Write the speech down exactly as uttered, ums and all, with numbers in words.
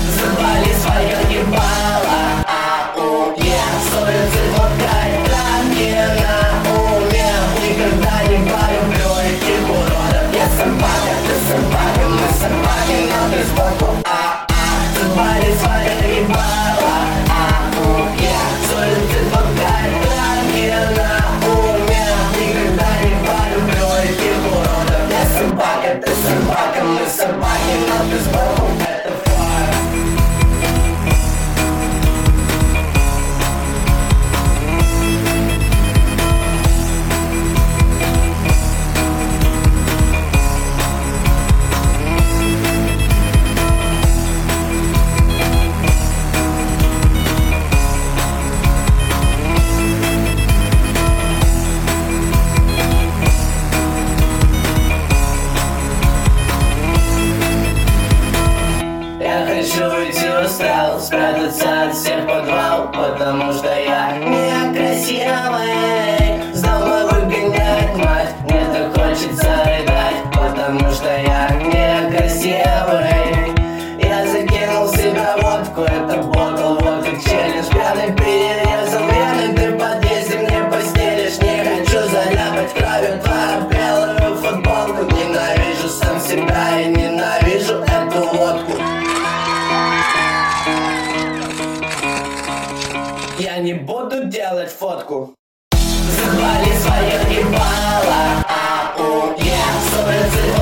Завали свое ебало, ау, я с улицы толкай, ранги на уме. Никогда не полюблю этих уродов. Я собака, ты собака, мы собаки, но ты сбоку, а-а. Завали свое ебало, ау, я с улицы толкай, ранги на уме. Никогда не полюблю этих уродов. Я собака, ты собака, мы собаки, но ты сбоку. Это факт. Я хочу уйти, устал, спрятаться от всех подвал, потому что я некрасивый. С дома выгоняет мать, мне так хочется рыдать, потому что я некрасивый. Я закинул в себя водку, это бокал, вот как челлендж. Пьяный перерезал вены, ты в подъезде мне постелишь. Не хочу заляпать кровью твою белую футболку. Ненавижу сам себя и ненавижу эту водку. Я не буду делать фотку. Завали свое ебало, ау, я с улицы